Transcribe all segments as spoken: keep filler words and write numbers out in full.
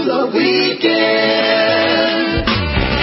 the weekend.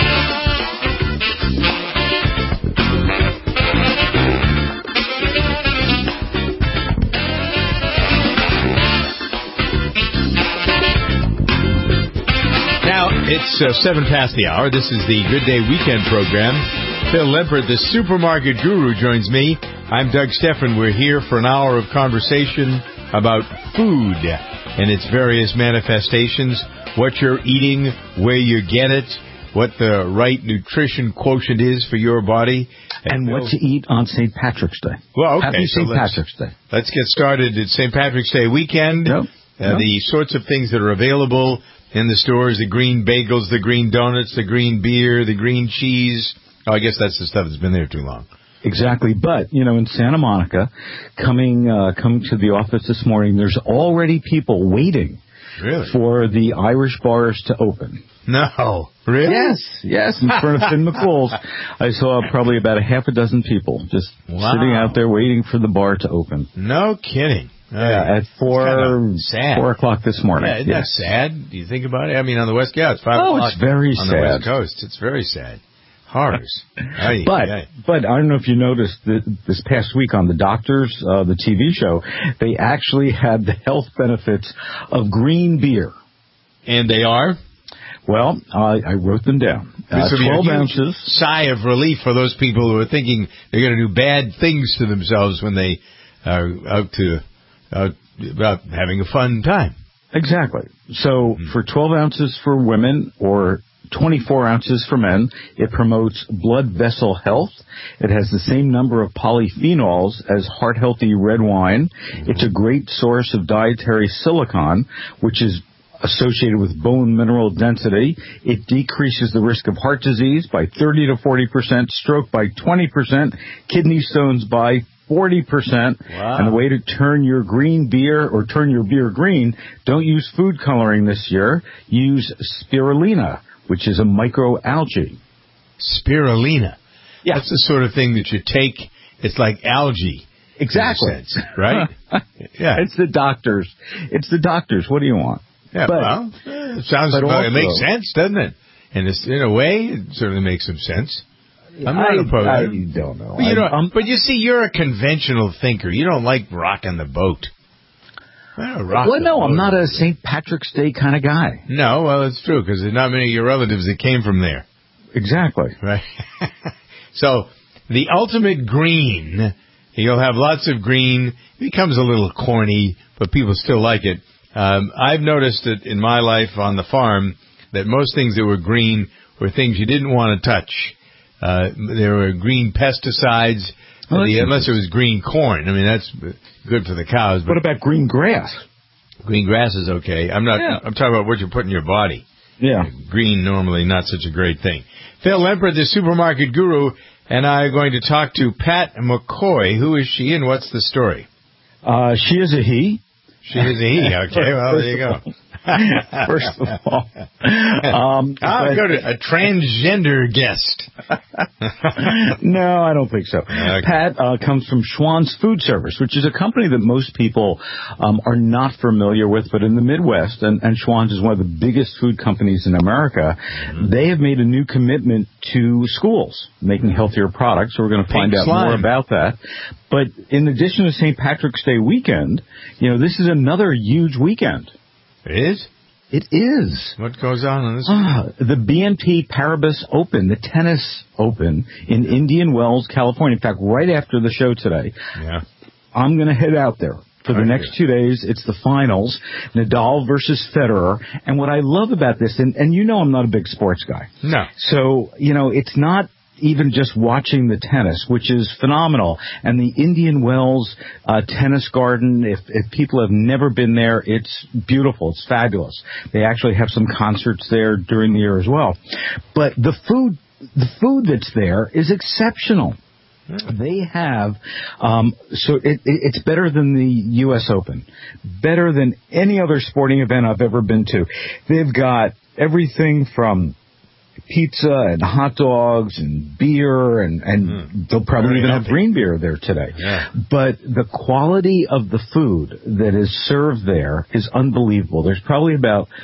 Now, it's uh, seven past the hour. This is the Good Day Weekend program. Phil Lempert, the supermarket guru, joins me. I'm Doug Stephan. We're here for an hour of conversation about food and its various manifestations, what you're eating, where you get it, what the right nutrition quotient is for your body. And, and what to eat on Saint Patrick's Day. Well, okay. Happy so Saint Patrick's Day. Let's get started. It's Saint Patrick's Day weekend. Yep. Uh, yep. The sorts of things that are available in the stores, the green bagels, the green donuts, the green beer, the green cheese. Oh, I guess that's the stuff that's been there too long. Exactly. But, you know, in Santa Monica, coming uh, coming to the office this morning, there's already people waiting really? for the Irish bars to open. No. Really? Yes. Yes. In front of Finn McCool's, I saw probably about a half a dozen people just wow. sitting out there waiting for the bar to open. No kidding. Yeah, at four, four o'clock this morning. Yeah, isn't yes. that sad? Do you think about it? I mean, on the West Coast, yeah, it's five oh, o'clock it's very on sad. the West Coast. It's very sad. Horrors. Aye, but aye. but I don't know if you noticed that this past week on The Doctors, uh, the T V show, they actually had the health benefits of green beer. And they are? Well, I, I wrote them down. Uh, twelve ounces. Sigh of relief for those people who are thinking they're going to do bad things to themselves when they are out to out about having a fun time. Exactly. So mm. for twelve ounces for women or twenty-four ounces for men, it promotes blood vessel health. It has the same number of polyphenols as heart-healthy red wine. Mm-hmm. It's a great source of dietary silicon, which is associated with bone mineral density. It decreases the risk of heart disease by thirty to forty percent, stroke by twenty percent, kidney stones by forty percent. Wow. And the way to turn your green beer or turn your beer green, don't use food coloring this year. Use spirulina, which is a microalgae. Spirulina. Yeah. That's the sort of thing that you take. It's like algae. Exactly. In a sense, right? Yeah. It's the doctors. It's the doctors. What do you want? Yeah, but, well, it sounds, but well, also, it makes sense, doesn't it? And it's, in a way, it certainly makes some sense. I'm not I, opposed. I don't know. But you, I, don't, but you see, you're a conventional thinker. You don't like rocking the boat. Well, rock well the no, boat. I'm not a Saint Patrick's Day kind of guy. No, well, it's true, because there's not many of your relatives that came from there. Exactly. Right. So, the ultimate green, you'll have lots of green. It becomes a little corny, but people still like it. Um, I've noticed that in my life on the farm that most things that were green were things you didn't want to touch. Uh, there were green pesticides, oh, the, unless it was green corn. I mean, that's good for the cows. But what about green grass? Green grass is okay. I'm not. Yeah. I'm talking about what you put in your body. Yeah. Green normally not such a great thing. Phil Lempert, the supermarket guru, and I are going to talk to Pat McCoy. Who is she and what's the story? Uh, she is a he. She is a he. Okay, well, there you go. First of all. Um, I'll go to a transgender guest. No, I don't think so. Okay. Pat uh, comes from Schwan's Food Service, which is a company that most people um, are not familiar with, but in the Midwest, and, and Schwan's is one of the biggest food companies in America, mm-hmm. they have made a new commitment to schools, making healthier products, so we're going to find Pink out slime. more about that. But in addition to Saint Patrick's Day weekend, you know, this is another huge weekend. It is? It is. What goes on in this? Ah, the B N P Paribas Open, the tennis open in Indian Wells, California. In fact, right after the show today, yeah. I'm going to head out there. For the okay. next two days, it's the finals, Nadal versus Federer. And what I love about this, and, and you know I'm not a big sports guy. No. So, you know, it's not even just watching the tennis, which is phenomenal. And the Indian Wells uh, Tennis Garden, if, if people have never been there, it's beautiful. It's fabulous. They actually have some concerts there during the year as well. But the food, the food that's there is exceptional. They have, um, so it, it, it's better than the U S Open, better than any other sporting event I've ever been to. They've got everything from pizza and hot dogs and beer, and, and mm. they'll probably Very even healthy. have green beer there today. Yeah. But the quality of the food that is served there is unbelievable. There's probably about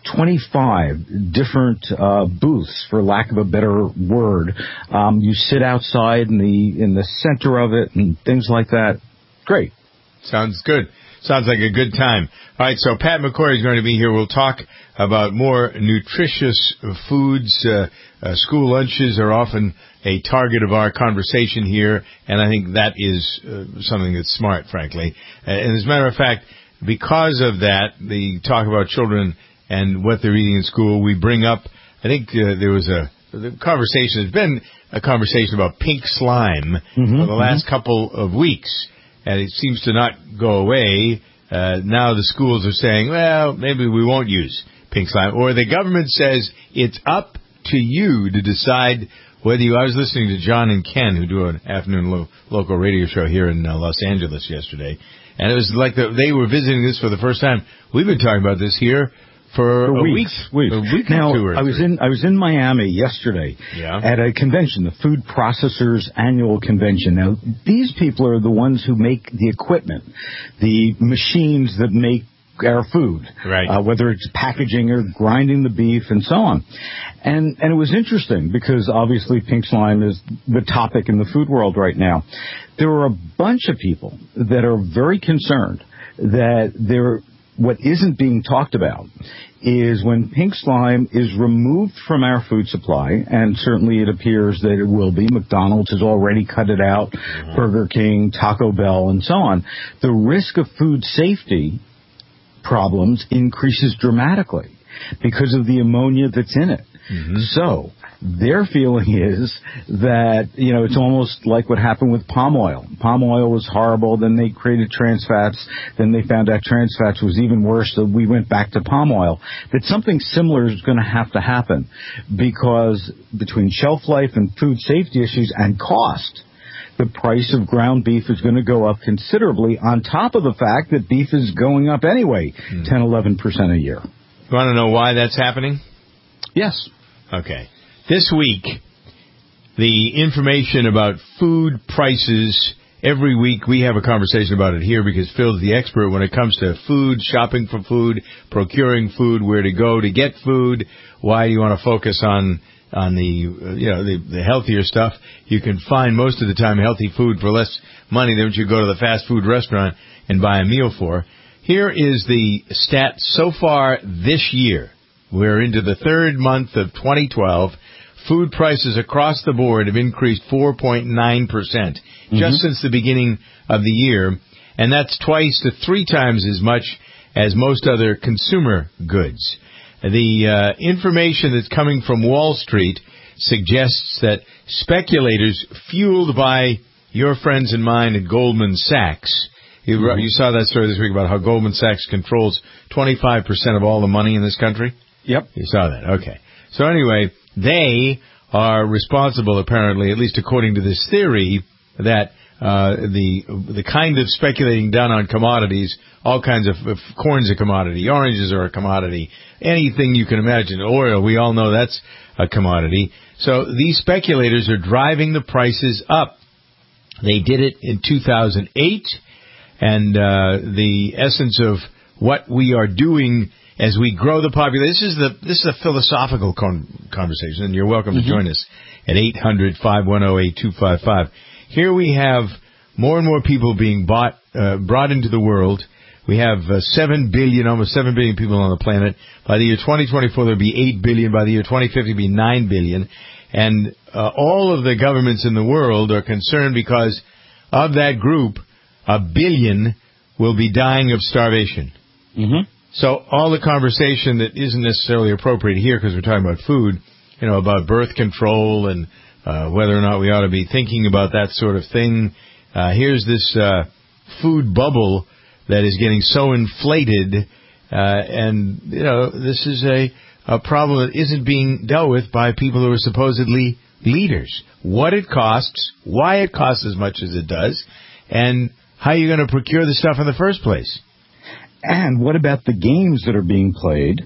twenty-five different uh, booths, for lack of a better word. Um, you sit outside in the in the center of it and things like that. Great. Sounds good. Sounds like a good time. All right, so Pat McCoy is going to be here. We'll talk about more nutritious foods. Uh, uh, school lunches are often a target of our conversation here, and I think that is uh, something that's smart, frankly. Uh, and as a matter of fact, because of that, the talk about children and what they're eating in school, we bring up, I think uh, there was a the conversation, there's been a conversation about pink slime mm-hmm, for the last mm-hmm. couple of weeks. And it seems to not go away. Uh, now the schools are saying, well, maybe we won't use pink slime. Or the government says it's up to you to decide whether you... I was listening to John and Ken, who do an afternoon lo- local radio show here in uh, Los Angeles yesterday. And it was like the, they were visiting this for the first time. We've been talking about this here for, for a weeks. week. A week now, or two or I was three. in I was in Miami yesterday yeah. at a convention, the Food Processors Annual Convention. Now, these people are the ones who make the equipment, the machines that make our food, right. uh, whether it's packaging or grinding the beef and so on. And and it was interesting because obviously pink slime is the topic in the food world right now. There are a bunch of people that are very concerned that they're what isn't being talked about is when pink slime is removed from our food supply, and certainly it appears that it will be. McDonald's has already cut it out, mm-hmm. Burger King, Taco Bell, and so on. The risk of food safety problems increases dramatically because of the ammonia that's in it. Mm-hmm. So their feeling is that, you know, it's almost like what happened with palm oil. Palm oil was horrible. Then they created trans fats. Then they found out trans fats was even worse, so we went back to palm oil. That something similar is going to have to happen because between shelf life and food safety issues and cost, the price of ground beef is going to go up considerably on top of the fact that beef is going up anyway, mm. ten, eleven percent a year. You want to know why that's happening? Yes. Okay. This week, the information about food prices, every week we have a conversation about it here because Phil's the expert when it comes to food, shopping for food, procuring food, where to go to get food. Why do you want to focus on on the, uh, you know, the, the healthier stuff? You can find most of the time healthy food for less money than what you go to the fast food restaurant and buy a meal for. Here is the stat so far this year. We're into the third month of twenty twelve. Food prices across the board have increased four point nine percent mm-hmm. just since the beginning of the year, and that's twice to three times as much as most other consumer goods. The uh, information that's coming from Wall Street suggests that speculators fueled by your friends and mine at Goldman Sachs, you, mm-hmm. you saw that story this week about how Goldman Sachs controls twenty-five percent of all the money in this country? Yep. You saw that. Okay. So anyway, they are responsible, apparently, at least according to this theory, that uh, the the kind of speculating done on commodities, all kinds of, of corn's a commodity, oranges are a commodity, anything you can imagine, oil, we all know that's a commodity. So these speculators are driving the prices up. They did it in two thousand eight, and uh, the essence of what we are doing as we grow the population. This is the this is a philosophical con- conversation, and you're welcome mm-hmm. to join us at eight hundred, five one zero, eight two five five. Here we have more and more people being bought, uh, brought into the world. We have uh, seven billion, almost seven billion people on the planet. By the year twenty twenty-four, there'll be eight billion. By the year twenty fifty, there'll be nine billion. And uh, all of the governments in the world are concerned because of that group, a billion will be dying of starvation. Mm-hmm. So all the conversation that isn't necessarily appropriate here because we're talking about food, you know, about birth control and uh, whether or not we ought to be thinking about that sort of thing. Uh, here's this uh, food bubble that is getting so inflated, uh, and, you know, this is a, a problem that isn't being dealt with by people who are supposedly leaders. What it costs, why it costs as much as it does, and how you're going to procure the stuff in the first place. And what about the games that are being played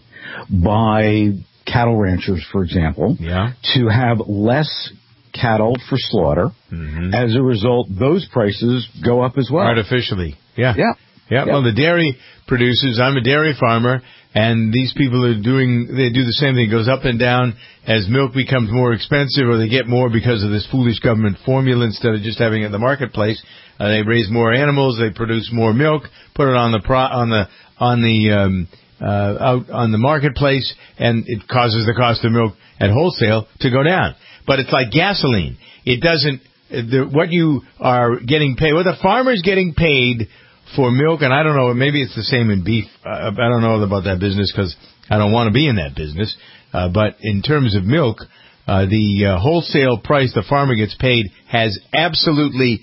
by cattle ranchers, for example, yeah. to have less cattle for slaughter? Mm-hmm. As a result, those prices go up as well. Artificially, yeah. Yeah. Yeah, Yep. well, the dairy producers, I'm a dairy farmer, and these people are doing, they do the same thing. It goes up and down as milk becomes more expensive, or they get more because of this foolish government formula instead of just having it in the marketplace. Uh, they raise more animals, they produce more milk, put it on the pro, on the on the um, uh, out on the marketplace, and it causes the cost of milk at wholesale to go down. But it's like gasoline. It doesn't. The, what you are getting paid, what the farmer's getting paid for milk, and I don't know, maybe it's the same in beef. Uh, I don't know about that business because I don't want to be in that business. Uh, but in terms of milk, uh, the uh, wholesale price the farmer gets paid has absolutely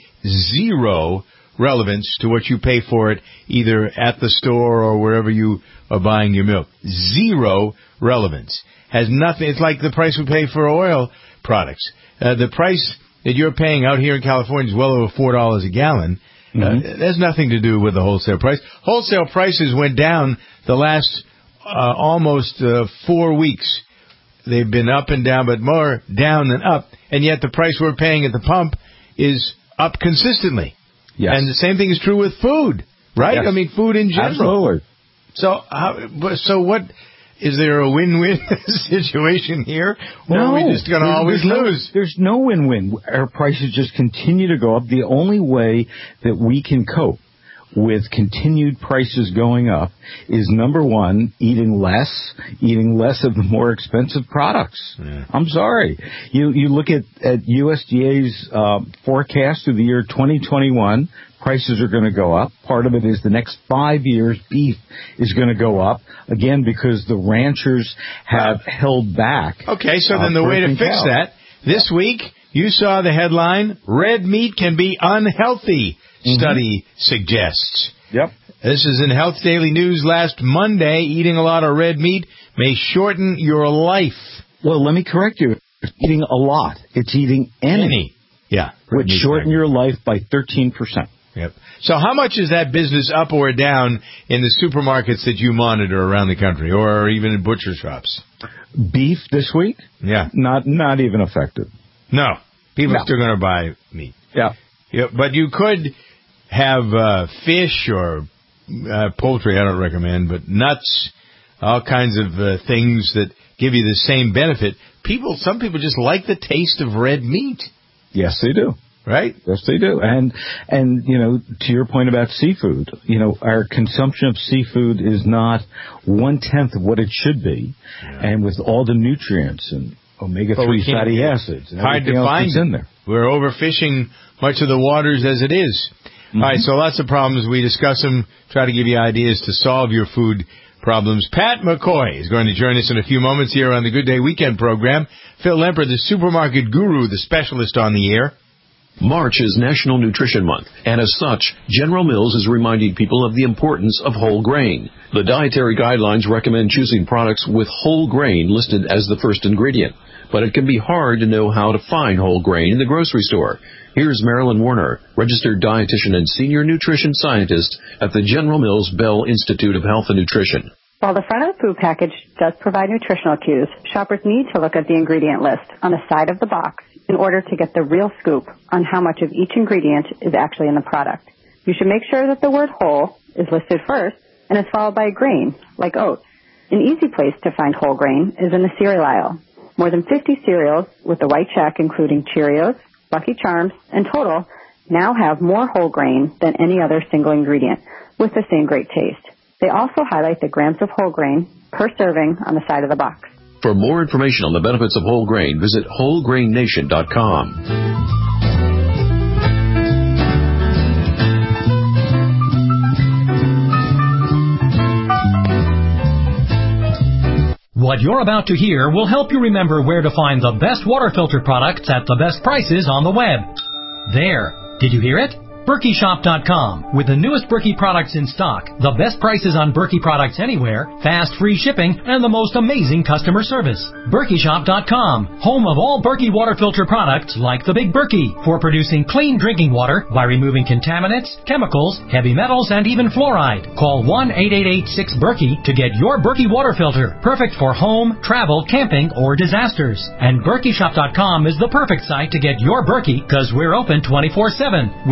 zero relevance to what you pay for it, either at the store or wherever you are buying your milk. Zero relevance. Has nothing. It's like the price we pay for oil products. Uh, the price that you're paying out here in California is well over four dollars a gallon. Mm-hmm. Uh, there's nothing to do with the wholesale price. Wholesale prices went down the last uh, almost uh, four weeks. They've been up and down, but more down than up. And yet the price we're paying at the pump is up consistently. Yes. And the same thing is true with food, right? Yes. I mean, food in general. Absolutely. So, how, so what? Is there a win-win situation here? Or no, are we just going to always there's lose? No, there's no win-win. Our prices just continue to go up. The only way that we can cope with continued prices going up is, number one, eating less, eating less of the more expensive products. Yeah. I'm sorry. You you look at, at U S D A's uh, forecast of the year twenty twenty-one, prices are going to go up. Part of it is the next five years, beef is going to go up, again, because the ranchers have uh, held back. Okay, so uh, then the way to fix cow. that, this week, you saw the headline, red meat can be unhealthy, mm-hmm. study suggests. Yep. This is in Health Daily News last Monday. Eating a lot of red meat may shorten your life. Well, let me correct you. It's eating a lot. It's eating any. any. Yeah. Which shorten your life by thirteen percent. Yep. So how much is that business up or down in the supermarkets that you monitor around the country, or even in butcher shops? Beef this week? Yeah. Not not even affected. No. People no. are still going to buy meat. Yeah. Yeah. But you could have uh, fish or uh, poultry, I don't recommend, but nuts, all kinds of uh, things that give you the same benefit. People, some people just like the taste of red meat. Yes, they do. Right? Yes, they do. And, and you know, to your point about seafood, you know, our consumption of seafood is not one-tenth of what it should be. Yeah. And with all the nutrients and omega three fatty acids and hard to find in there. We're overfishing much of the waters as it is. Mm-hmm. All right, so lots of problems. We discuss them, try to give you ideas to solve your food problems. Pat McCoy is going to join us in a few moments here on the Good Day Weekend program. Phil Lemper, the supermarket guru, the specialist on the air. March is National Nutrition Month, and as such, General Mills is reminding people of the importance of whole grain. The dietary guidelines recommend choosing products with whole grain listed as the first ingredient, but it can be hard to know how to find whole grain in the grocery store. Here's Marilyn Warner, registered dietitian and senior nutrition scientist at the General Mills Bell Institute of Health and Nutrition. While the front of the food package does provide nutritional cues, shoppers need to look at the ingredient list on the side of the box in order to get the real scoop on how much of each ingredient is actually in the product. You should make sure that the word whole is listed first and is followed by a grain, like oats. An easy place to find whole grain is in the cereal aisle. More than fifty cereals with the white check, including Cheerios, Lucky Charms, and Total, now have more whole grain than any other single ingredient, with the same great taste. They also highlight the grams of whole grain per serving on the side of the box. For more information on the benefits of whole grain, visit whole grain nation dot com. What you're about to hear will help you remember where to find the best water filter products at the best prices on the web. There. Did you hear it? Berkey Shop dot com. With the newest Berkey products in stock, the best prices on Berkey products anywhere, fast free shipping, and the most amazing customer service. Berkey Shop dot com. Home of all Berkey water filter products like the Big Berkey for producing clean drinking water by removing contaminants, chemicals, heavy metals, and even fluoride. Call one eight eight eight six Berkey to get your Berkey water filter. Perfect for home, travel, camping, or disasters. And Berkey Shop dot com is the perfect site to get your Berkey because we're open twenty-four seven with free shipping.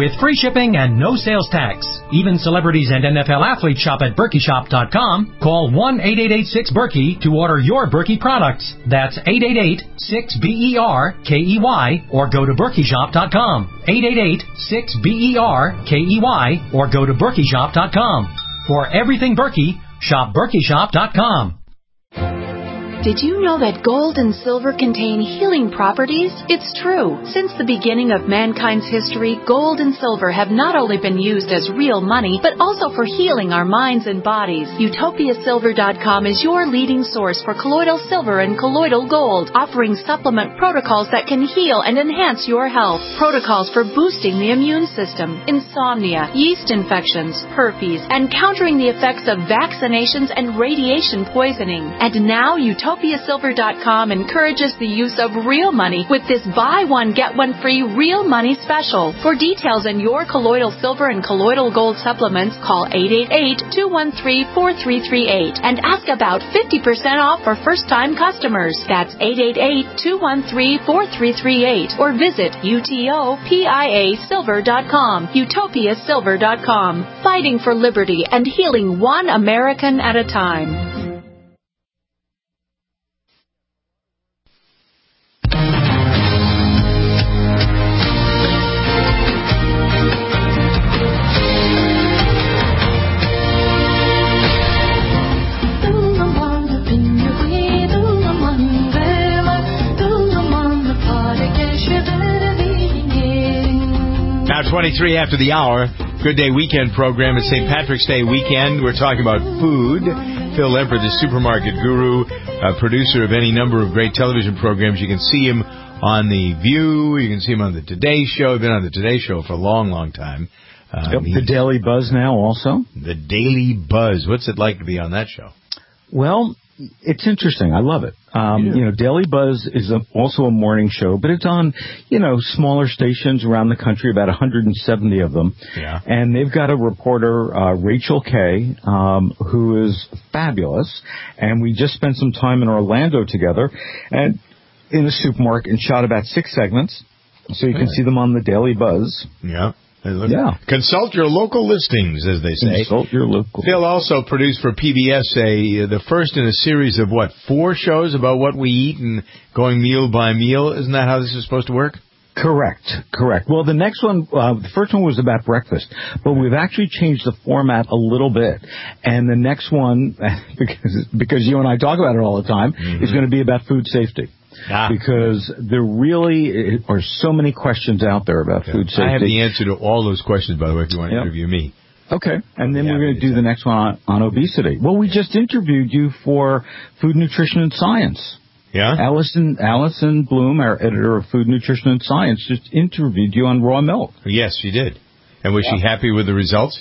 shipping and no sales tax. Even celebrities and N F L athletes shop at Berkey Shop dot com. Call one eight eight eight six Berkey to order your Berkey products. That's eight eight eight six B E R K E Y or go to Berkey Shop dot com. eight eight eight six B E R K E Y or go to Berkey Shop dot com. For everything Berkey, shop Berkey Shop dot com. Did you know that gold and silver contain healing properties? It's true. Since the beginning of mankind's history, gold and silver have not only been used as real money, but also for healing our minds and bodies. Utopia Silver dot com is your leading source for colloidal silver and colloidal gold, offering supplement protocols that can heal and enhance your health. Protocols for boosting the immune system, insomnia, yeast infections, herpes, and countering the effects of vaccinations and radiation poisoning. And now Utopia Utopia Silver dot com encourages the use of real money with this buy one, get one free real money special. For details on your colloidal silver and colloidal gold supplements, call eight eight eight, two one three, four three three eight and ask about fifty percent off for first-time customers. That's eight eight eight, two one three, four three three eight or visit Utopia Silver dot com. Utopia Silver dot com. Fighting for liberty and healing one American at a time. Now twenty-three after the hour, Good Day Weekend program. It's Saint Patrick's Day weekend. We're talking about food. Phil Lemper, the supermarket guru, uh, producer of any number of great television programs. You can see him on The View. You can see him on the Today Show. Been on the Today Show for a long, long time. Um, yep, the Daily Buzz now also. The Daily Buzz. What's it like to be on that show? Well, it's interesting. I love it. Um, yeah. You know, Daily Buzz is a, also a morning show, but it's on, you know, smaller stations around the country, about one hundred seventy of them. Yeah. And they've got a reporter, uh, Rachel Kay, um, who is fabulous. And we just spent some time in Orlando together and in a supermarket and shot about six segments. So you can see them on the Daily Buzz. Yeah. Yeah. Consult your local listings, as they say. Consult your local. Phil also produced for P B S a the first in a series of, what, four shows about what we eat and going meal by meal. Isn't that how this is supposed to work? Correct, correct. Well, the next one, uh, the first one was about breakfast, but we've actually changed the format a little bit. And the next one, because because you and I talk about it all the time, mm-hmm. is going to be about food safety. Ah. Because there really are so many questions out there about okay. food safety. I have the answer to all those questions, by the way, if you want to yep. interview me. Okay. And then yeah, we're going to do the next one on, on obesity. Well, we just interviewed you for Food, Nutrition, and Science. Yeah? Allison, Allison Bloom, our editor of Food, Nutrition, and Science, just interviewed you on raw milk. Yes, she did. And was yeah. she happy with the results?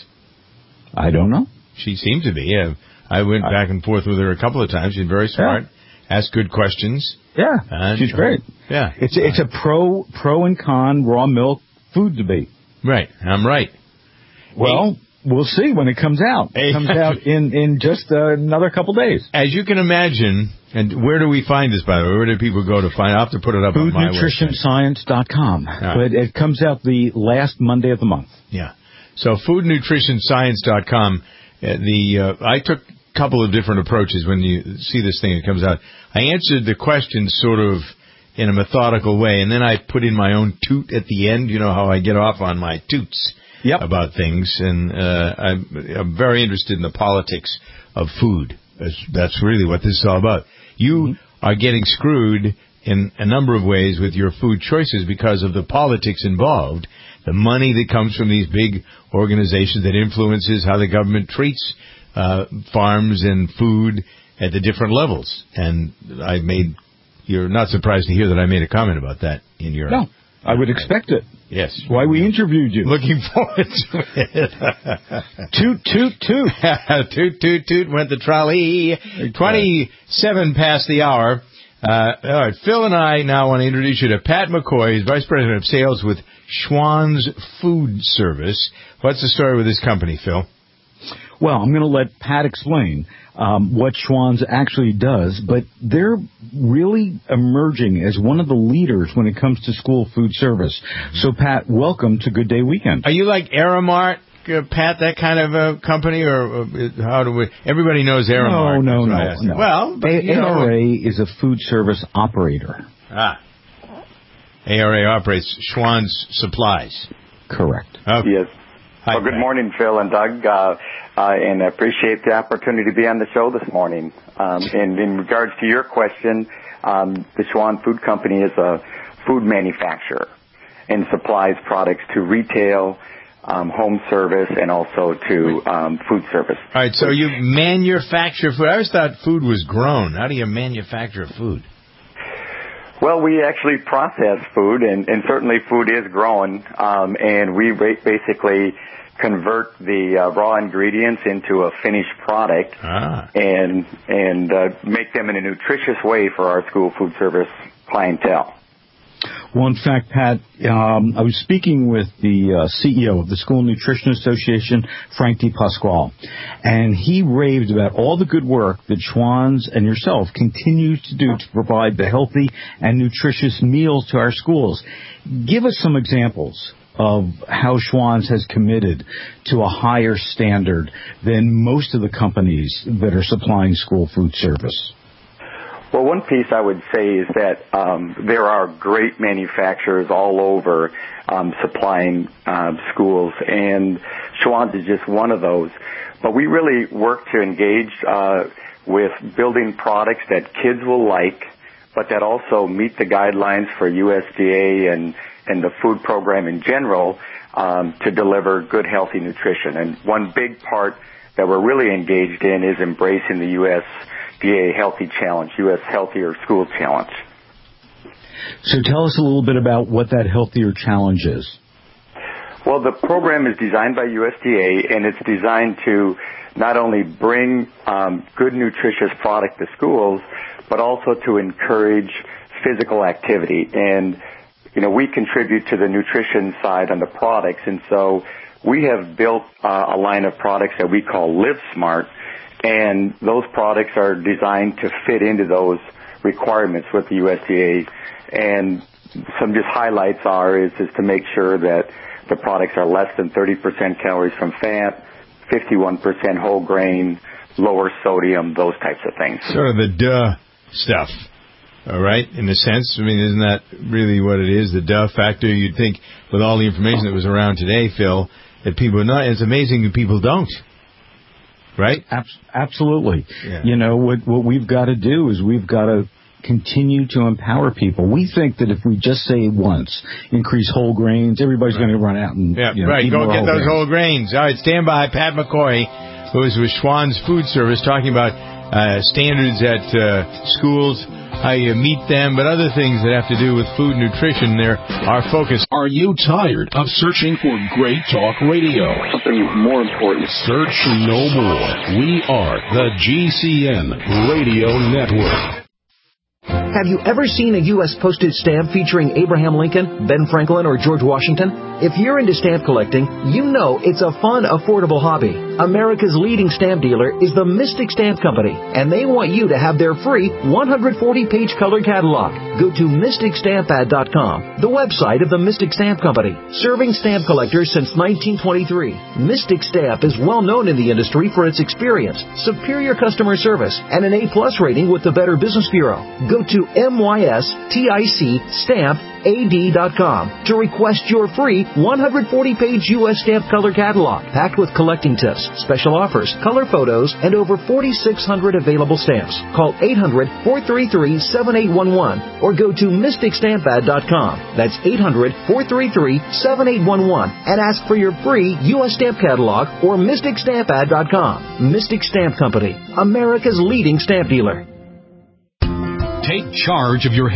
I don't know. She seemed to be. Uh, I went I, back and forth with her a couple of times. She's very smart. Yeah. Asked good questions. Yeah, and, she's great. Yeah. It's it's a pro pro and con raw milk food debate. Right. I'm right. Well, hey. we'll see when it comes out. It comes out in, in just uh, another couple days. As you can imagine, and where do we find this, by the way? Where do people go to find it? I'll have to put it up Food on my website. Food Nutrition Science dot com. Right. But it comes out the last Monday of the month. Yeah. So Food Nutrition Science dot com. Uh, the uh, I took a couple of different approaches when you see this thing that comes out. I answered the questions sort of in a methodical way, and then I put in my own toot at the end. You know how I get off on my toots yep. about things, and uh, I'm, I'm very interested in the politics of food. That's, that's really what this is all about. You mm-hmm. are getting screwed in a number of ways with your food choices because of the politics involved, the money that comes from these big organizations that influences how the government treats uh, farms and food at the different levels. And I made, you're not surprised to hear that I made a comment about that in your... No, I would expect it. Yes. Why we interviewed you. Looking forward to it. Toot, toot, toot. Toot, toot, toot, went the trolley. twenty-seven past the hour. Uh, all right, Phil and I now want to introduce you to Pat McCoy, who's Vice President of Sales with Schwan's Food Service. What's the story with this company, Phil? Well, I'm going to let Pat explain um, what Schwan's actually does, but they're really emerging as one of the leaders when it comes to school food service. So, Pat, welcome to Good Day Weekend. Are you like Aramark, uh, Pat, that kind of a company, or uh, how do we? Everybody knows Aramark. No, no, no, no. Well, but, A R A is a food service operator. Ah, A R A operates Schwan's Supplies. Correct. Okay. Yes. Hi, well, good Pat. morning, Phil and Doug, uh, uh, and I appreciate the opportunity to be on the show this morning. Um, and in regards to your question, um, the Schwan Food Company is a food manufacturer and supplies products to retail, um, home service, and also to um, food service. All right, so you manufacture food. I always thought food was grown. How do you manufacture food? Well, we actually process food, and, and certainly food is grown, um, and we ba- basically convert the uh, raw ingredients into a finished product ah. and and uh, make them in a nutritious way for our school food service clientele. Well, in fact, Pat, um, I was speaking with the uh, C E O of the School Nutrition Association, Frank DePasquale, and he raved about all the good work that Schwan's and yourself continue to do to provide the healthy and nutritious meals to our schools. Give us some examples of how Schwan's has committed to a higher standard than most of the companies that are supplying school food service. Well, one piece I would say is that um, there are great manufacturers all over um, supplying um, schools, and Schwan's is just one of those. But we really work to engage uh, with building products that kids will like, but that also meet the guidelines for U S D A and, and the food program in general um, to deliver good, healthy nutrition. And one big part that we're really engaged in is embracing the U S D A Healthy Challenge, U S Healthier School Challenge. So tell us a little bit about what that Healthier Challenge is. Well, the program is designed by U S D A, and it's designed to not only bring um, good, nutritious product to schools, but also to encourage physical activity. And, you know, we contribute to the nutrition side on the products, and so we have built uh, a line of products that we call Live Smart, and those products are designed to fit into those requirements with the U S D A. And some just highlights are is, is to make sure that the products are less than thirty percent calories from fat, fifty-one percent whole grain, lower sodium, those types of things. Sort of the duh stuff, all right, in a sense. I mean, isn't that really what it is, the duh factor? You'd think with all the information that was around today, Phil, that people would not. It's amazing that people don't. Right? Absolutely. Yeah. You know, what, what we've got to do is we've got to continue to empower people. We think that if we just say once, increase whole grains, everybody's right. going to run out and yeah, you know, right. eat Go more get whole those grains. whole grains. All right, stand by. Pat McCoy, who is with Schwan's Food Service, talking about uh, standards at uh, schools, how you meet them, but other things that have to do with food nutrition. There, our focus. Are you tired of searching for great talk radio? Something more important. Search no more. We are the G C N Radio Network. Have you ever seen a U S postage stamp featuring Abraham Lincoln, Ben Franklin, or George Washington? If you're into stamp collecting, you know it's a fun, affordable hobby. America's leading stamp dealer is the Mystic Stamp Company, and they want you to have their free one hundred forty page color catalog. Go to mystic stamp ad dot com, the website of the Mystic Stamp Company, serving stamp collectors since nineteen twenty-three. Mystic Stamp is well known in the industry for its experience, superior customer service, and an A plus rating with the Better Business Bureau. Go to mystic stamp A D dot com to request your free one hundred forty page U S stamp color catalog, packed with collecting tips, special offers, color photos, and over forty-six hundred available stamps. Call eight hundred, four three three, seven eight one one or go to mystic stamp ad dot com. That's eight hundred, four three three, seven eight one one and ask for your free U S stamp catalog or mystic stamp ad dot com. Mystic Stamp Company, America's leading stamp dealer. Take charge of your health.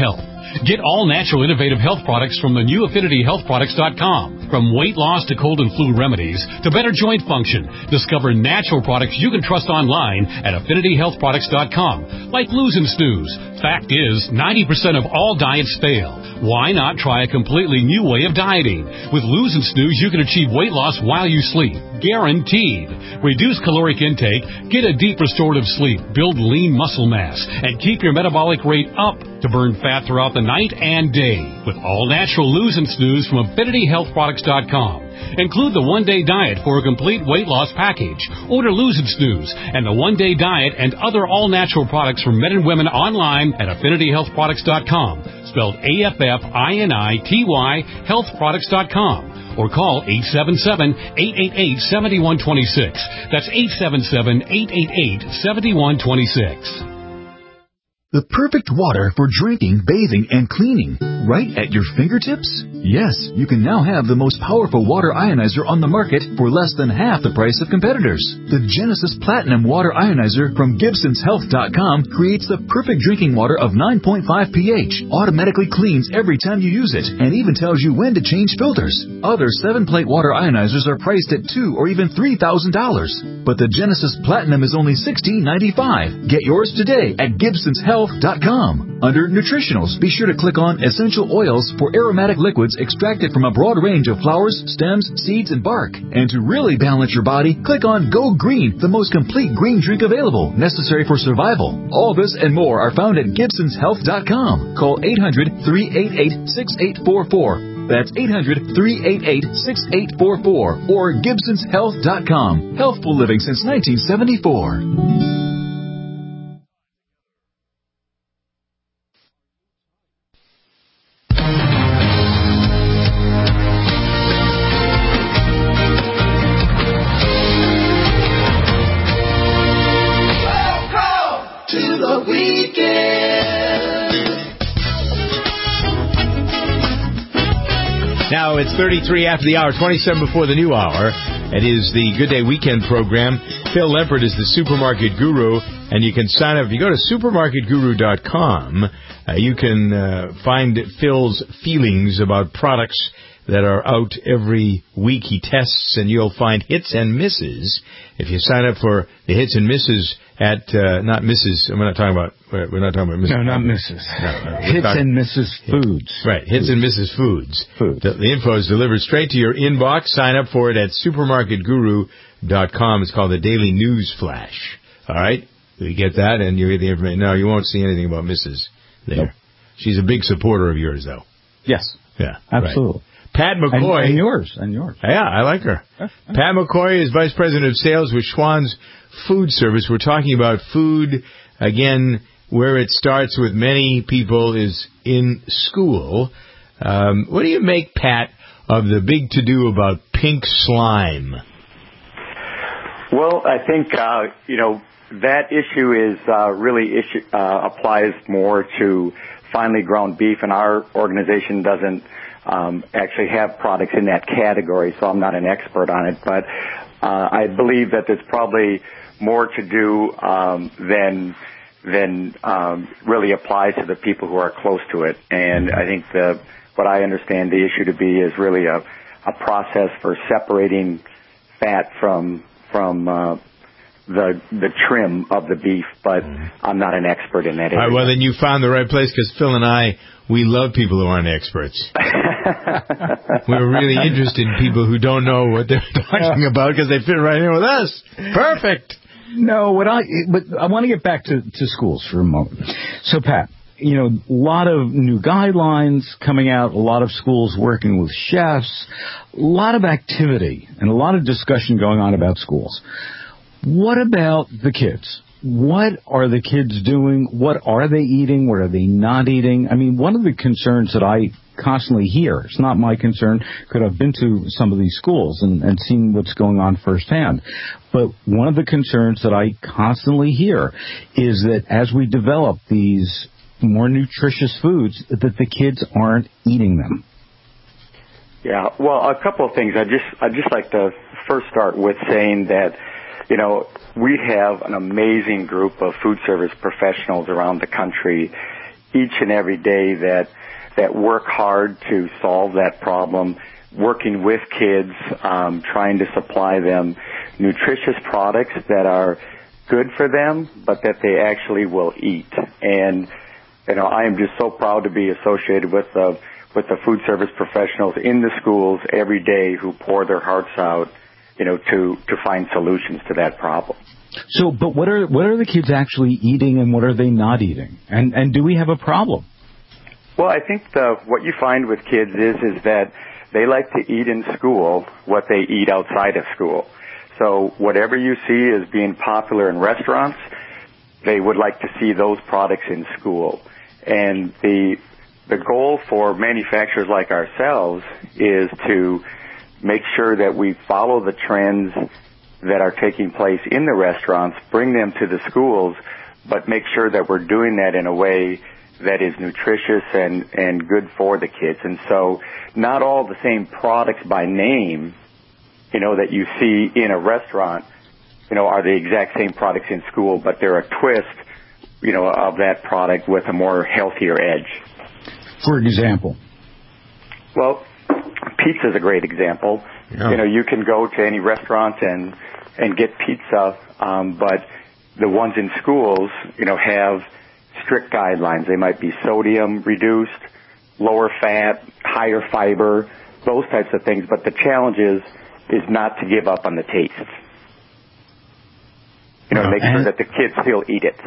Get all natural innovative health products from the new Affinity Health Products dot com. From weight loss to cold and flu remedies to better joint function, discover natural products you can trust online at Affinity Health Products dot com, like Lose and Snooze. Fact is, ninety percent of all diets fail. Why not try a completely new way of dieting? With Lose and Snooze, you can achieve weight loss while you sleep. Guaranteed. Reduce caloric intake, get a deep restorative sleep, build lean muscle mass, and keep your metabolic rate up to burn fat throughout the night and day. With all natural Lose and Snooze from Affinity Health Products dot com. Include the one-day diet for a complete weight loss package. Order Lose and Snooze and the one-day diet and other all-natural products for men and women online at Affinity Health Products dot com. Spelled A F F I N I T Y Health Products dot com. Or call eight seven seven, eight eight eight, seven one two six. That's eight seven seven, eight eight eight, seven one two six. The perfect water for drinking, bathing, and cleaning, right at your fingertips? Yes, you can now have the most powerful water ionizer on the market for less than half the price of competitors. The Genesis Platinum Water Ionizer from Gibsons Health dot com creates the perfect drinking water of nine point five pH, automatically cleans every time you use it, and even tells you when to change filters. Other seven-plate water ionizers are priced at two thousand dollars or even three thousand dollars. But the Genesis Platinum is only sixteen ninety-five. Get yours today at Gibsons Health dot com. Under Nutritionals, be sure to click on Essential Oils for aromatic liquids extracted from a broad range of flowers, stems, seeds, and bark. And to really balance your body, click on Go Green, the most complete green drink available, necessary for survival. All this and more are found at Gibsons Health dot com. Call eight hundred, three eight eight, six eight four four. That's eight hundred, three eight eight, six eight four four or Gibsons Health dot com. Healthful living since nineteen seventy-four. Now it's thirty-three after the hour, twenty-seven before the new hour. It is the Good Day Weekend program. Phil Lempert is the supermarket guru, and you can sign up. If you go to supermarket guru dot com, uh, you can uh, find Phil's feelings about products that are out every week he tests, and you'll find hits and misses. If you sign up for the hits and misses at, uh, not Missus I'm not talking about, we're not talking about Missus No, not Missus No, no, Hits talking, and Missus Foods. Right, Hits and Missus Foods. Foods. The, the info is delivered straight to your inbox. Sign up for it at supermarket guru dot com. It's called the Daily News Flash. All right? You get that, and you get the information. No, you won't see anything about Missus there. Nope. She's a big supporter of yours, though. Yes. Yeah. Absolutely. Right. Pat McCoy. And, and yours. And yours. Yeah, I like her. Pat McCoy is Vice President of Sales with Schwann's Food Service. We're talking about food, again, where it starts with many people is in school. Um, what do you make, Pat, of the big to-do about pink slime? Well, I think, uh, you know, that issue is uh, really issue, uh, applies more to finely ground beef, and our organization doesn't um, actually have products in that category, so I'm not an expert on it. But uh, I believe that there's probably more to do um, than than um, really applies to the people who are close to it. And I think the what I understand the issue to be is really a, a process for separating fat from from uh, the the trim of the beef, but I'm not an expert in that area. All right, well, then you found the right place, because Phil and I, we love people who aren't experts. We're really interested in people who don't know what they're talking about, because they fit right in with us. Perfect. No, what I but I want to get back to, to schools for a moment. So, Pat, you know, a lot of new guidelines coming out, a lot of schools working with chefs, a lot of activity and a lot of discussion going on about schools. What about the kids? What are the kids doing? What are they eating? What are they not eating? I mean, one of the concerns that I constantly hear, it's not my concern, because I've been to some of these schools and, and seen what's going on firsthand, but one of the concerns that I constantly hear is that as we develop these more nutritious foods, that the kids aren't eating them. Yeah, well, a couple of things. I just I'd just like to first start with saying that, you know, we have an amazing group of food service professionals around the country, each and every day that that work hard to solve that problem, working with kids, um, trying to supply them nutritious products that are good for them, but that they actually will eat. And, you know, I am just so proud to be associated with the, with the food service professionals in the schools every day who pour their hearts out, you know, to, to find solutions to that problem. So, but what are, what are the kids actually eating and what are they not eating? And, and do we have a problem? Well, I think the, what you find with kids is, is that they like to eat in school what they eat outside of school. So whatever you see as being popular in restaurants, they would like to see those products in school. And the the goal for manufacturers like ourselves is to make sure that we follow the trends that are taking place in the restaurants, bring them to the schools, but make sure that we're doing that in a way that is nutritious and, and good for the kids. And so not all the same products by name, you know, that you see in a restaurant, you know, are the exact same products in school, but they're a twist, you know, of that product with a more healthier edge. For example? Well, pizza is a great example. Yeah. You know, you can go to any restaurant and, and get pizza, um, but the ones in schools, you know, have strict guidelines. They might be sodium reduced, lower fat, higher fiber, those types of things. But the challenge is, is not to give up on the taste. You know, make sure that the kids still eat it.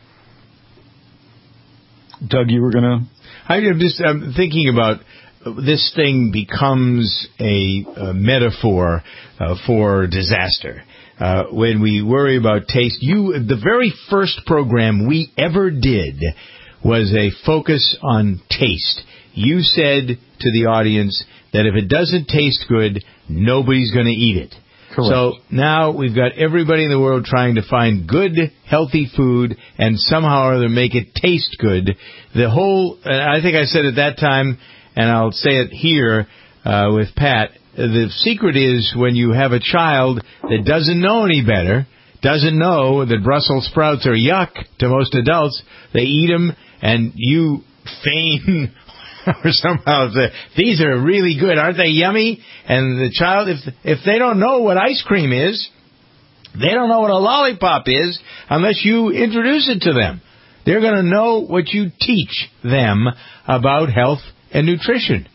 Doug, you were going to... I'm just I'm thinking about this thing becomes a, a metaphor uh, for disaster. Uh, when we worry about taste, you the very first program we ever did was a focus on taste. You said to the audience that if it doesn't taste good, nobody's going to eat it. Correct. So now we've got everybody in the world trying to find good, healthy food and somehow or other make it taste good. The whole, I think I said at that time, and I'll say it here uh, with Pat, the secret is when you have a child that doesn't know any better, doesn't know that Brussels sprouts are yuck to most adults, they eat them, and you feign or somehow say, these are really good, aren't they yummy? And the child, if if they don't know what ice cream is, they don't know what a lollipop is unless you introduce it to them. They're going to know what you teach them about health and nutrition.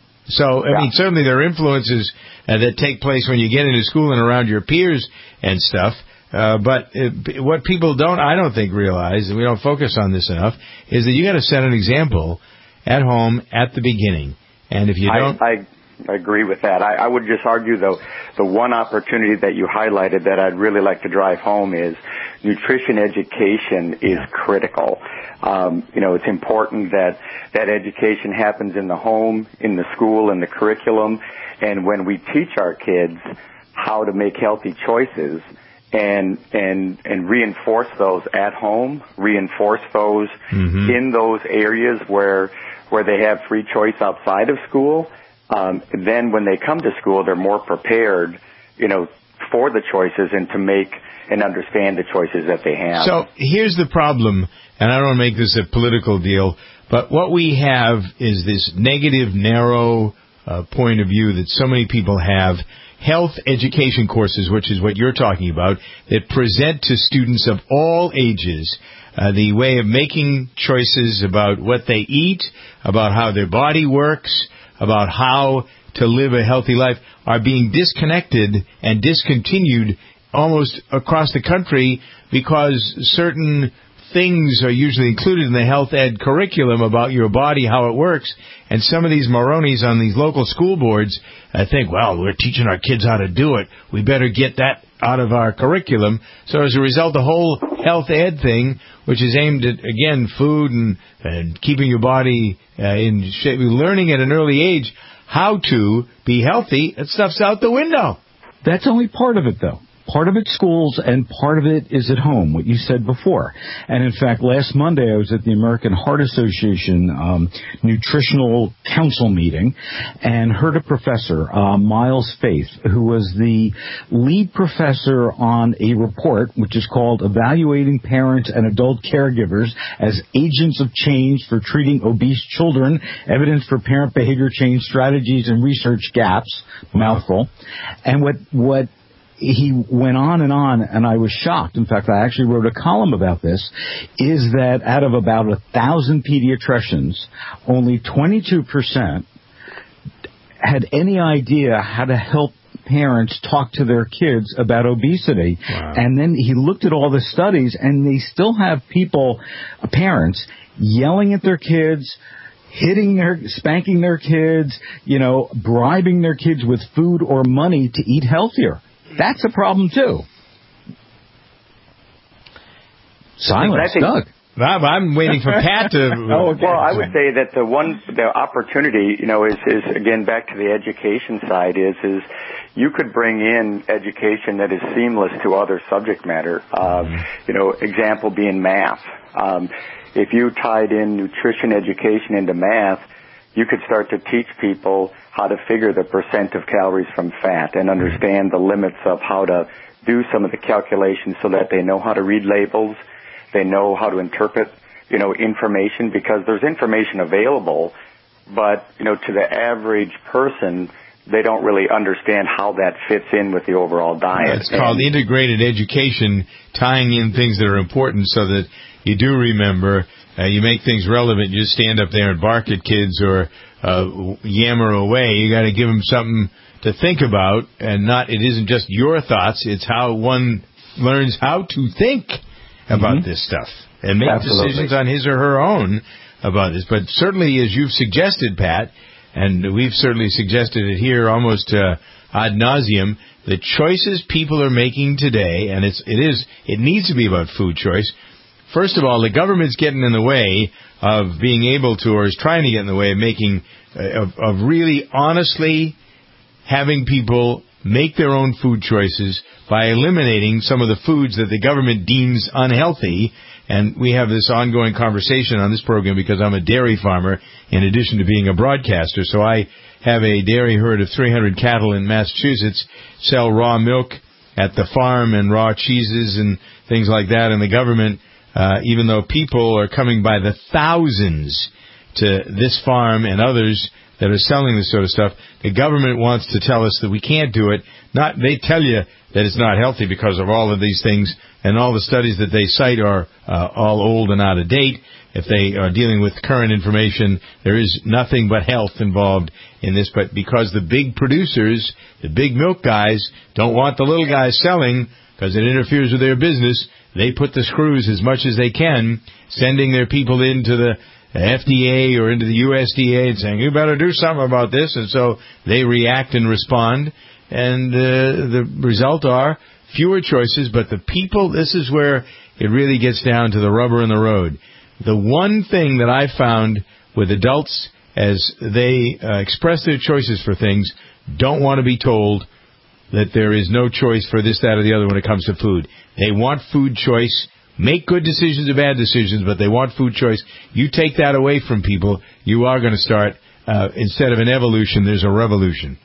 So, I yeah. mean, certainly there are influences uh, that take place when you get into school and around your peers and stuff. Uh, but uh, what people don't, I don't think, realize, and we don't focus on this enough, is that you got to set an example at home at the beginning. And if you don't... I, I agree with that. I, I would just argue, though, the one opportunity that you highlighted that I'd really like to drive home is nutrition education is yeah. critical. Um, you know, it's important that that education happens in the home, in the school, in the curriculum, and when we teach our kids how to make healthy choices and and and reinforce those at home, reinforce those mm-hmm. in those areas where where they have free choice outside of school, um, then when they come to school, they're more prepared, you know, for the choices and to make and understand the choices that they have. So here's the problem, and I don't want to make this a political deal, but what we have is this negative, narrow uh, point of view that so many people have. Health education courses, which is what you're talking about, that present to students of all ages uh, the way of making choices about what they eat, about how their body works, about how to live a healthy life, are being disconnected and discontinued almost across the country because certain things are usually included in the health ed curriculum about your body, how it works, and some of these moronies on these local school boards uh, think, well, we're teaching our kids how to do it. We better get that out of our curriculum. So as a result, the whole health ed thing, which is aimed at, again, food and, and keeping your body uh, in shape, learning at an early age how to be healthy, that stuff's out the window. That's only part of it, though. part of it's schools and part of it is at home, what you said before. And in fact, last Monday I was at the American Heart Association um, Nutritional Council meeting and heard a professor, uh, Miles Faith, who was the lead professor on a report which is called Evaluating Parents and Adult Caregivers as Agents of Change for Treating Obese Children, Evidence for Parent Behavior Change Strategies and Research Gaps, mouthful. And what what he went on and on, and I was shocked. In fact, I actually wrote a column about this, is that out of about a thousand pediatricians, only twenty-two percent had any idea how to help parents talk to their kids about obesity. Wow. And then he looked at all the studies, and they still have people, parents, yelling at their kids, hitting their, spanking their kids, you know, bribing their kids with food or money to eat healthier. That's a problem, too. Silence, Doug. I'm waiting for Pat to... oh, okay. Well, I would say that the one, the opportunity, you know, is, is again, back to the education side, is, is you could bring in education that is seamless to other subject matter. Uh, you know, example being math. Um, if you tied in nutrition education into math, you could start to teach people how to figure the percent of calories from fat and understand the limits of how to do some of the calculations so that they know how to read labels, they know how to interpret, you know, information, because there's information available, but, you know, to the average person, they don't really understand how that fits in with the overall diet. It's called integrated education, tying in things that are important so that you do remember. Uh, you make things relevant. You just stand up there and bark at kids or uh, yammer away. You got to give them something to think about, and not. It isn't just your thoughts. It's how one learns how to think about mm-hmm. this stuff and make Absolutely. decisions on his or her own about this. But certainly, as you've suggested, Pat, and we've certainly suggested it here almost uh, ad nauseum, the choices people are making today, and it's it is it needs to be about food choice. First of all, the government's getting in the way of being able to, or is trying to get in the way of making, uh, of, of really honestly having people make their own food choices by eliminating some of the foods that the government deems unhealthy. And we have this ongoing conversation on this program because I'm a dairy farmer in addition to being a broadcaster. So I have a dairy herd of three hundred cattle in Massachusetts, sell raw milk at the farm and raw cheeses and things like that. And the government, uh, even though people are coming by the thousands to this farm and others that are selling this sort of stuff, the government wants to tell us that we can't do it. Not, they tell you that it's not healthy because of all of these things, and all the studies that they cite are uh, all old and out of date. If they are dealing with current information, there is nothing but health involved in this. But because the big producers, the big milk guys, don't want the little guys selling because it interferes with their business, they put the screws as much as they can, sending their people into the F D A or into the U S D A and saying, you better do something about this. And so they react and respond. And uh, the result are fewer choices. But the people, this is where it really gets down to the rubber in the road. The one thing that I found with adults as they uh, express their choices for things, don't want to be told that there is no choice for this, that, or the other when it comes to food. They want food choice. Make good decisions or bad decisions, but they want food choice. You take that away from people, you are going to start, uh, instead of an evolution, there's a revolution.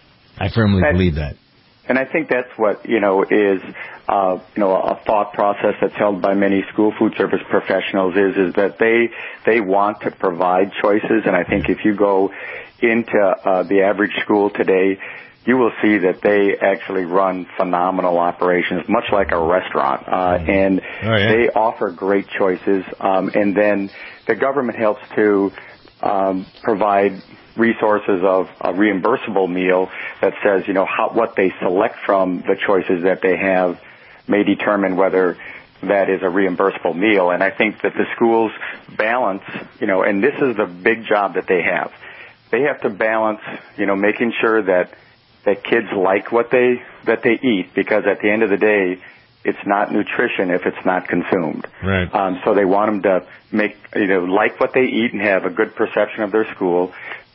I firmly that, believe that. And I think that's what, you know, is, uh, you know, a thought process that's held by many school food service professionals is, is that they, they want to provide choices. And I think if you go into, uh, the average school today, you will see that they actually run phenomenal operations, much like a restaurant, uh, and oh, yeah. they offer great choices. Um, and then the government helps to um, provide resources of a reimbursable meal that says, you know, how, what they select from the choices that they have may determine whether that is a reimbursable meal. And I think that the schools balance, you know, and this is the big job that they have. They have to balance, you know, making sure that that kids like what they that they eat, because at the end of the day, it's not nutrition if it's not consumed. Right. Um, so they want them to make, you know, like what they eat and have a good perception of their school.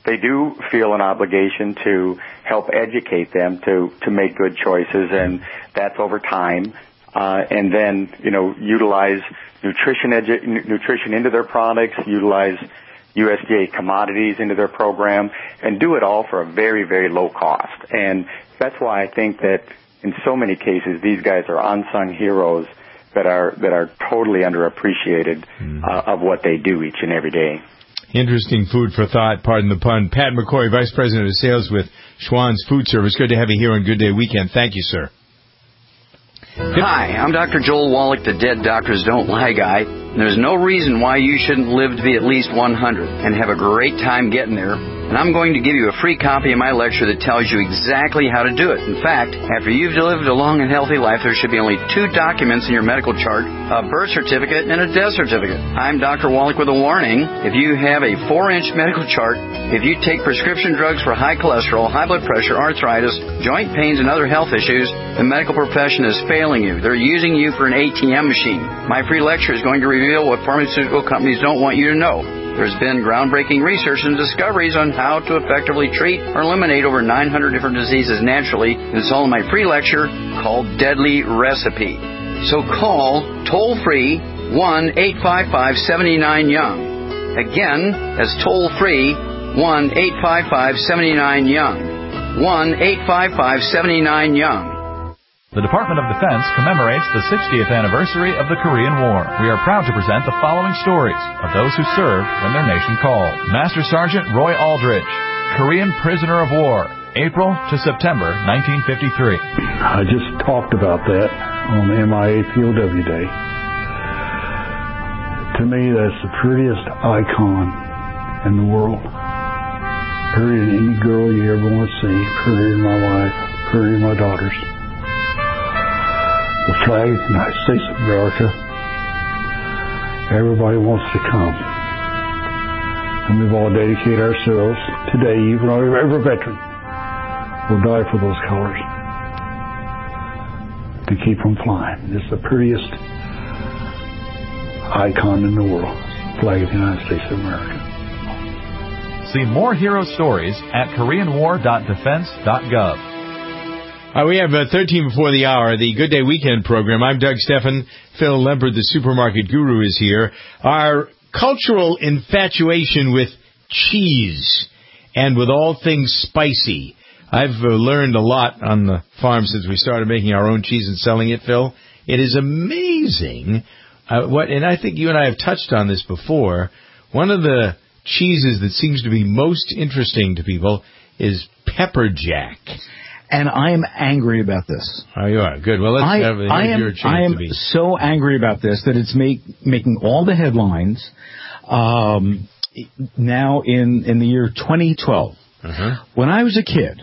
they do feel an obligation to help educate them to, to make good choices, and that's over time. Uh, and then, you know, utilize nutrition edu- nutrition into their products, utilize U S D A commodities into their program, and do it all for a very, very low cost. And that's why I think that in so many cases these guys are unsung heroes that are that are totally underappreciated mm. uh, of what they do each and every day. Interesting food for thought, pardon the pun. Pat McCoy, Vice President of Sales with Schwann's Food Service. Good to have you here on Good Day Weekend. Thank you, sir. Hi, I'm Doctor Joel Wallach, the Dead Doctors Don't Lie guy. And there's no reason why you shouldn't live to be at least one hundred and have a great time getting there. And I'm going to give you a free copy of my lecture that tells you exactly how to do it. In fact, after you've lived a long and healthy life, there should be only two documents in your medical chart, a birth certificate and a death certificate. I'm Doctor Wallach with a warning. If you have a four-inch medical chart, if you take prescription drugs for high cholesterol, high blood pressure, arthritis, joint pains, and other health issues, the medical profession is failing you. They're using you for an A T M machine. My free lecture is going to reveal what pharmaceutical companies don't want you to know. There's been groundbreaking research and discoveries on how to effectively treat or eliminate over nine hundred different diseases naturally. It's all in my free lecture called Deadly Recipe. So call toll-free one eight five five, seven nine, young. Again, that's toll-free one eight five five, seven nine, young. one eight five five, seven nine, young. The Department of Defense commemorates the sixtieth anniversary of the Korean War. We are proud to present the following stories of those who served when their nation called. Master Sergeant Roy Aldridge, Korean prisoner of war, April to September nineteen fifty-three. I just talked about that on M I A P O W Day. To me, that's the prettiest icon in the world. Prettier than any girl you ever want to see. Prettier than my wife. Prettier than my daughters. The flag of the United States of America. Everybody wants to come. And we've all dedicated ourselves today, even every veteran will die for those colors to keep them flying. It's the prettiest icon in the world, the flag of the United States of America. See more hero stories at korean war dot defense dot gov. Uh, we have uh, thirteen before the hour, the Good Day Weekend program. I'm Doug Steffen. Phil Lempert, the supermarket guru, is here. Our cultural infatuation with cheese and with all things spicy. I've uh, learned a lot on the farm since we started making our own cheese and selling it, Phil. It is amazing. Uh, what, and I think you and I have touched on this before. One of the cheeses that seems to be most interesting to people is pepper jack. And I am angry about this. Oh, you are? Good. Well, let's I, have I am, your chance I am to be. so angry about this that it's make, making all the headlines um, now in, in the year twenty twelve. Uh-huh. When I was a kid,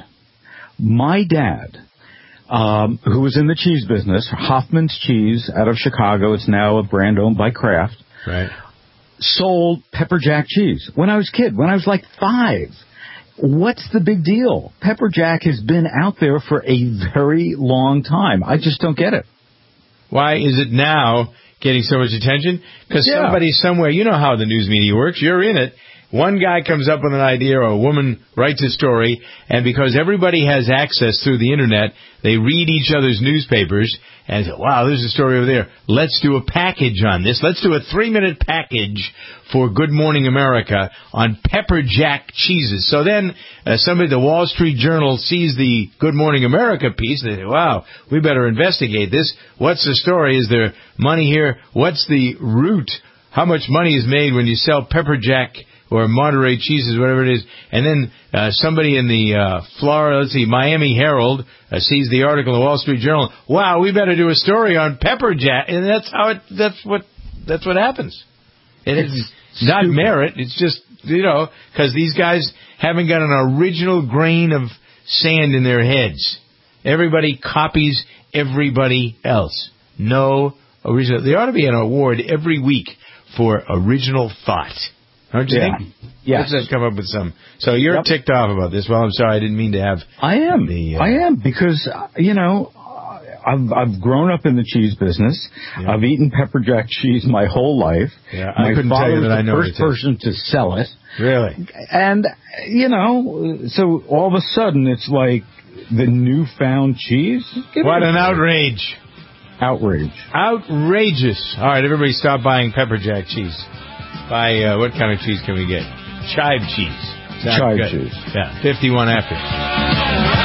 my dad, um, who was in the cheese business, Hoffman's Cheese out of Chicago, it's now a brand owned by Kraft, right, sold pepper jack cheese. When I was a kid, when I was like five. What's the big deal? Pepper jack has been out there for a very long time. I just don't get it. Why is it now getting so much attention? Because yeah. somebody somewhere, you know how the news media works, you're in it. One guy comes up with an idea or a woman writes a story, and because everybody has access through the Internet, they read each other's newspapers and say, wow, there's a story over there. Let's do a package on this. Let's do a three-minute package for Good Morning America on pepper jack cheeses. So then uh, somebody at the Wall Street Journal sees the Good Morning America piece, and they say, wow, we better investigate this. What's the story? Is there money here? What's the root? How much money is made when you sell pepper jack or Monterey cheeses, whatever it is, and then uh, somebody in the uh, Florida, let's see, Miami Herald uh, sees the article in the Wall Street Journal. Wow, we better do a story on pepper jack, and that's how it. That's what. That's what happens. And it's not merit. It's just, you know, because these guys haven't got an original grain of sand in their heads. Everybody copies everybody else. No original. There ought to be an award every week for original thought. Don't you yeah. think? Yes. Let's come up with some. So you're yep. ticked off about this. Well, I'm sorry. I didn't mean to have... I am. The, uh, I am because, you know, I've, I've grown up in the cheese business. Yeah. I've eaten pepper jack cheese my whole life. Yeah, my I couldn't father tell you that was I the know first person to sell it. Really? And, you know, so all of a sudden it's like the newfound cheese. Give what an outrage. Outrage. Outrageous. All right, everybody stop buying pepper jack cheese. Buy, uh, what kind of cheese can we get? Chive cheese. Sounds Chive good. cheese. Yeah, fifty-one after.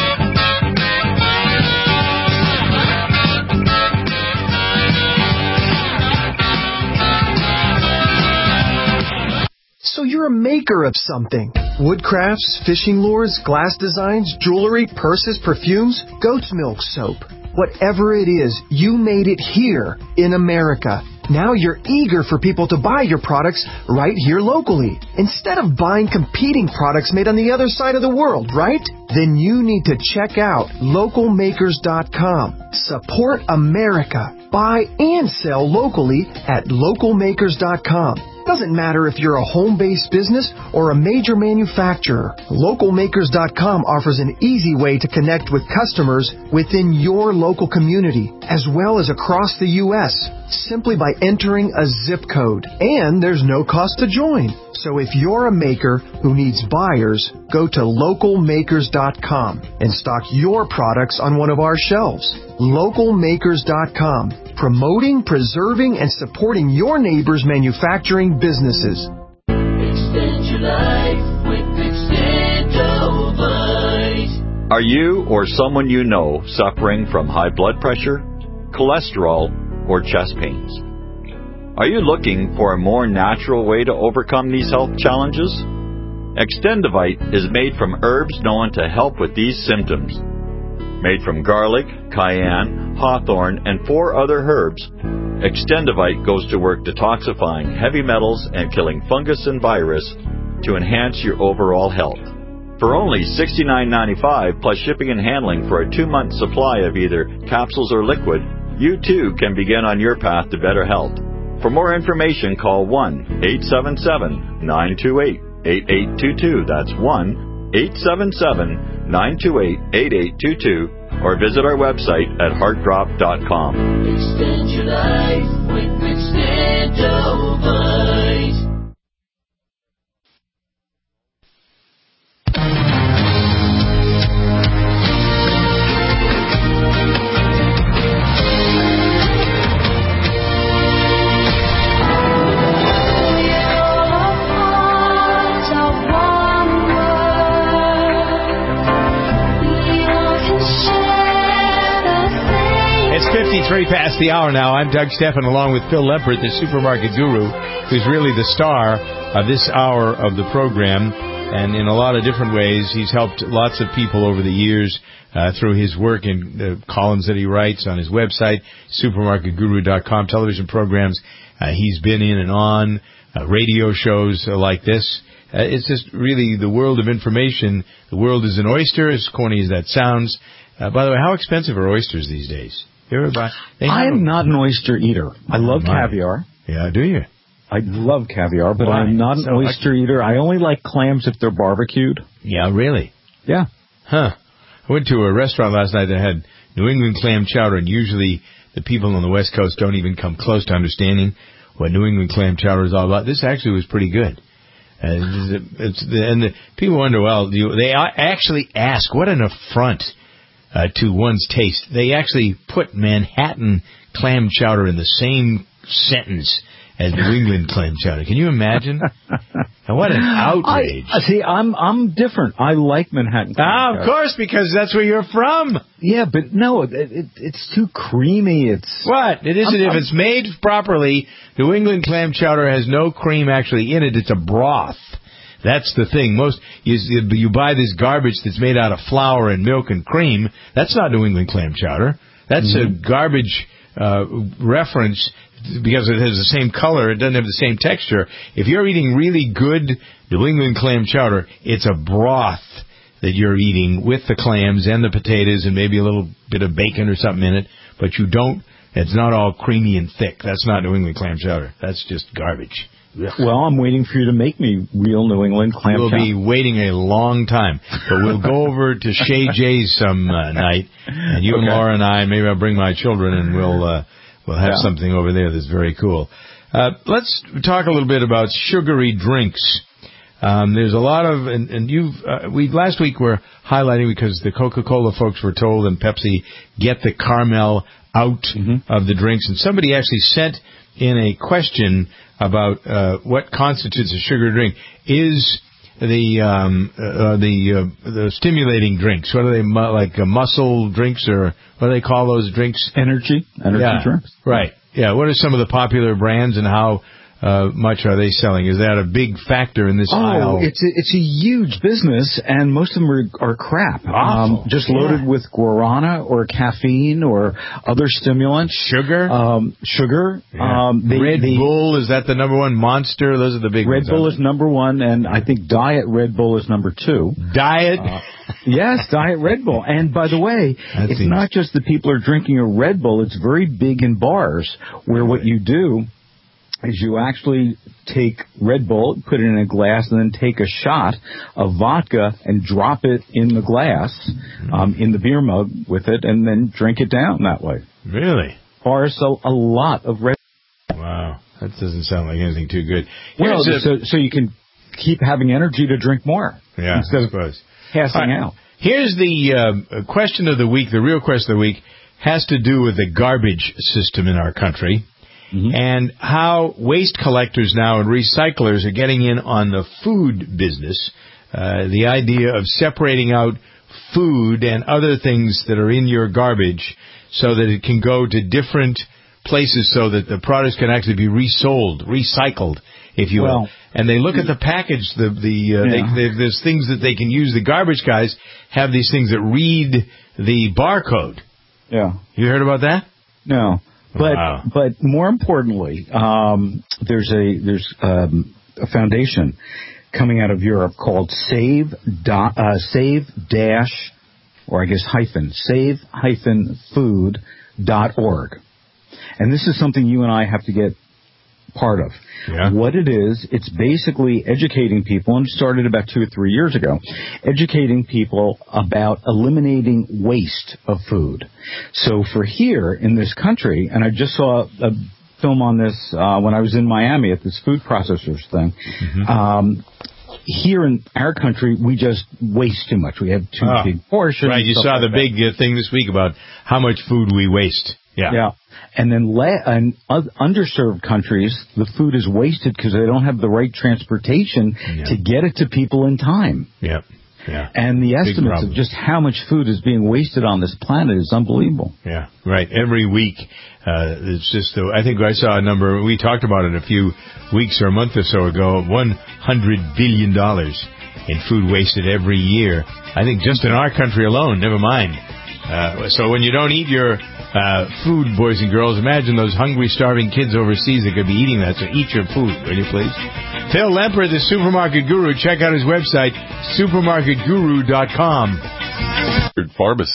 So you're a maker of something. Wood crafts, fishing lures, glass designs, jewelry, purses, perfumes, goat's milk soap. Whatever it is, you made it here in America. Now you're eager for people to buy your products right here locally, instead of buying competing products made on the other side of the world, right? Then you need to check out local makers dot com. Support America. Buy and sell locally at local makers dot com. Doesn't matter if you're a home-based business or a major manufacturer. local makers dot com offers an easy way to connect with customers within your local community, as well as across the U S, simply by entering a zip code. And there's no cost to join. So if you're a maker who needs buyers, go to local makers dot com and stock your products on one of our shelves. local makers dot com. Promoting, preserving, and supporting your neighbor's manufacturing businesses. Extend your life with Extendovite. Are you or someone you know suffering from high blood pressure, cholesterol, or chest pains? Are you looking for a more natural way to overcome these health challenges? Extendovite is made from herbs known to help with these symptoms. Made from garlic, cayenne, hawthorn, and four other herbs, Extendovite goes to work detoxifying heavy metals and killing fungus and virus to enhance your overall health. For only sixty-nine ninety-five plus shipping and handling for a two-month supply of either capsules or liquid, you too can begin on your path to better health. For more information, call one eight seven seven, nine two eight, eight eight two two. That's one eight seven seven, nine two eight, eight eight two two, or visit our website at heart drop dot com. Extend your life with Extendovite. fifty-three past the hour now. I'm Doug Stephan along with Phil Lempert, the supermarket guru, who's really the star of this hour of the program. And in a lot of different ways, he's helped lots of people over the years uh, through his work in the columns that he writes on his website, supermarket guru dot com, television programs uh, he's been in and on, uh, radio shows uh, like this. Uh, it's just really the world of information. The world is an oyster, as corny as that sounds. Uh, by the way, how expensive are oysters these days? I am not an oyster eater. I love oh, caviar. Yeah, do you? I love caviar, but Why? I'm not an so oyster lucky. eater. I only like clams if they're barbecued. Yeah, really? Yeah. Huh. I went to a restaurant last night that had New England clam chowder, and usually the people on the West Coast don't even come close to understanding what New England clam chowder is all about. This actually was pretty good. Uh, it's the, and the people wonder, well, you, they actually ask, what an affront Uh, to one's taste. They actually put Manhattan clam chowder in the same sentence as New England clam chowder. Can you imagine? And what an outrage. I, see, I'm I'm different. I like Manhattan clam Ah, of chowder. course, because that's where you're from. Yeah, but no, it, it, it's too creamy. It's What? It isn't. I'm, if I'm, it's made properly, New England clam chowder has no cream actually in it. It's a broth. That's the thing. Most you, you buy this garbage that's made out of flour and milk and cream. That's not New England clam chowder. That's mm-hmm. a garbage uh, reference because it has the same color. It doesn't have the same texture. If you're eating really good New England clam chowder, it's a broth that you're eating with the clams and the potatoes and maybe a little bit of bacon or something in it. But you don't. It's not all creamy and thick. That's not New England clam chowder. That's just garbage. Well, I'm waiting for you to make me real New England clam We'll chowder. be waiting a long time. But we'll go over to Shay J's some uh, night, and you and Okay. Laura and I, maybe I'll bring my children, and we'll uh, we'll have Yeah. something over there that's very cool. Uh, let's talk a little bit about sugary drinks. Um, there's a lot of, and, and you've, uh, we last week were highlighting because the Coca-Cola folks were told and Pepsi get the caramel out Mm-hmm. of the drinks, and somebody actually sent in a question about uh, what constitutes a sugar drink. Is the um, uh, the uh, the stimulating drinks? What are they, mu- like uh, muscle drinks, or what do they call those drinks? Energy, energy yeah, drinks. right? Yeah. What are some of the popular brands, and how uh, much are they selling? Is that a big factor in this Oh, aisle? it's a, it's a huge business, and most of them are, are crap. Awful. Um, just Yeah. loaded with guarana or caffeine or other stimulants. Sugar? Um, sugar. Yeah. Um, they, Red they, Bull, is that the number one? Monster? Those are the big Red ones. Bull aren't is number one, and I think Diet Red Bull is number two. they? Diet? Uh, yes, Diet Red Bull. And by the way, That it's seems- not just that people are drinking a Red Bull. It's very big in bars where what you do is you actually take Red Bull, put it in a glass, and then take a shot of vodka and drop it in the glass, um, in the beer mug with it, and then drink it down that way. Really? Bars sell a lot of Red Wow. That doesn't sound like anything too good. Bull. Well, Here's a- so, so you can keep having energy to drink more yeah, instead I of suppose. passing All right. out. Here's the uh, question of the week. The real question of the week has to do with the garbage system in our country. Mm-hmm. And how waste collectors now and recyclers are getting in on the food business. Uh, the idea of separating out food and other things that are in your garbage so that it can go to different places so that the products can actually be resold, recycled, if you will. Well, and they look at the package, the, the, uh, Yeah. they, they, there's things that they can use. The garbage guys have these things that read the barcode. Yeah. You heard about that? No. But Wow. but more importantly, um, there's a there's um, a foundation coming out of Europe called Save dot, uh, Save dash or I guess hyphen Save hyphen Food dot org, and this is something you and I have to get part of. Yeah. What it is, it's basically educating people, and it started about two or three years ago, educating people about eliminating waste of food. So for here in this country, and I just saw a film on this uh, when I was in Miami at this food processors thing, Mm-hmm. um, here in our country, we just waste too much. We have too Ah, big portions. Right, you stuff saw like the that. big uh, thing this week about how much food we waste. Yeah. Yeah. And then la- in un- underserved countries, the food is wasted because they don't have the right transportation Yeah. to get it to people in time. Yeah. Yeah. And the Big estimates problem. of just how much food is being wasted on this planet is unbelievable. Yeah, right. Every week, uh, it's just, uh, I think I saw a number, we talked about it a few weeks or a month or so ago, one hundred billion dollars in food wasted every year. I think just in our country alone, never mind. Uh, so when you don't eat your uh, food, boys and girls, imagine those hungry, starving kids overseas that could be eating that. So eat your food, will you please? Phil Lemper, the Supermarket Guru. Check out his website, supermarket guru dot com. Pharmacy.